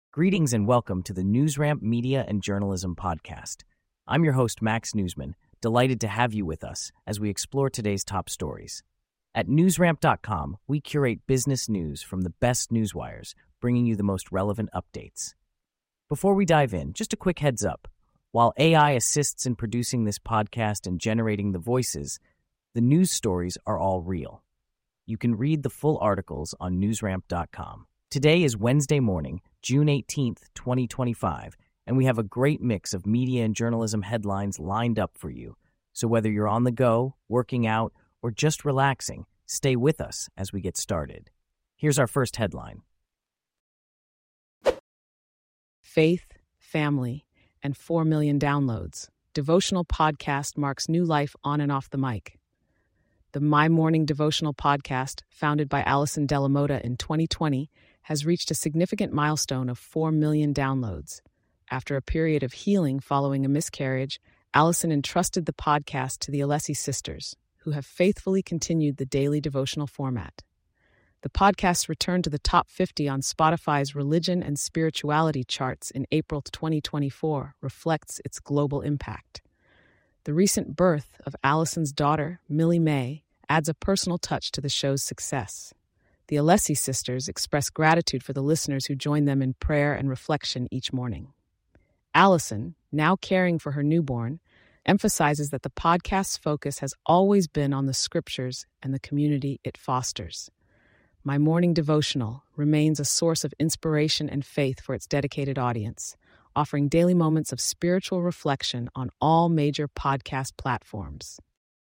Greetings and welcome to the NewsRamp Media and Journalism Podcast. I'm your host, Max Newsman, delighted to have you with us as we explore today's top stories. At newsramp.com, we curate business news from the best newswires, bringing you the most relevant updates. Before we dive in, just a quick heads up. While AI assists in producing this podcast and generating the voices, the news stories are all real. You can read the full articles on newsramp.com. Today is Wednesday morning, June 18th, 2025, and we have a great mix of media and journalism headlines lined up for you. So whether you're on the go, working out, or just relaxing, stay with us as we get started. Here's our first headline. Faith, family, and 4 million downloads. Devotional podcast marks new life on and off the mic. The My Morning Devotional podcast, founded by Allison Delamota in 2020, has reached a significant milestone of 4 million downloads. After a period of healing following a miscarriage, Allison entrusted the podcast to the Alessi sisters, who have faithfully continued the daily devotional format. The podcast returned to the top 50 on Spotify's religion and spirituality charts in April 2024, reflects its global impact. The recent birth of Allison's daughter, Millie Mae, adds a personal touch to the show's success. The Alessi sisters express gratitude for the listeners who join them in prayer and reflection each morning. Allison, now caring for her newborn, emphasizes that the podcast's focus has always been on the scriptures and the community it fosters. My Morning Devotional remains a source of inspiration and faith for its dedicated audience, offering daily moments of spiritual reflection on all major podcast platforms.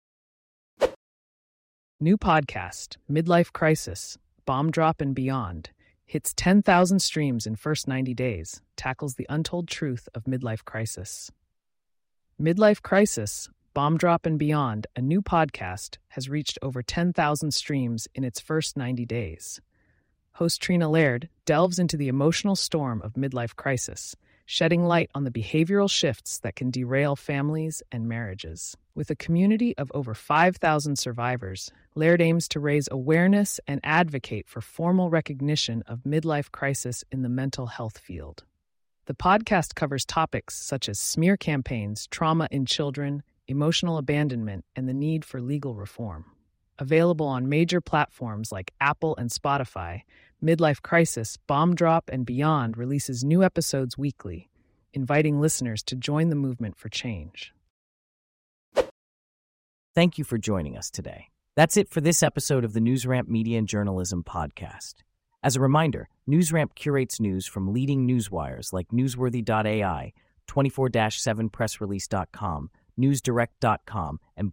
New podcast, Midlife Crisis, Bomb Drop and Beyond, hits 10,000 streams in first 90 days, tackles the untold truth of midlife crisis. Midlife Crisis, Bomb Drop and Beyond, a new podcast, has reached over 10,000 streams in its first 90 days. Host Trina Laird delves into the emotional storm of midlife crisis, shedding light on the behavioral shifts that can derail families and marriages. With a community of over 5,000 survivors, Laird aims to raise awareness and advocate for formal recognition of midlife crisis in the mental health field. The podcast covers topics such as smear campaigns, trauma in children, emotional abandonment, and the need for legal reform. Available on major platforms like Apple and Spotify, Midlife Crisis, Bomb Drop, and Beyond releases new episodes weekly, inviting listeners to join the movement for change. Thank you for joining us today. That's it for this episode of the NewsRamp Media and Journalism Podcast. As a reminder, NewsRamp curates news from leading newswires like Newsworthy.ai, 24-7pressrelease.com, NewsDirect.com, and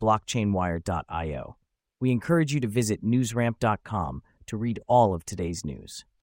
BlockchainWire.io. We encourage you to visit newsramp.com to read all of today's news.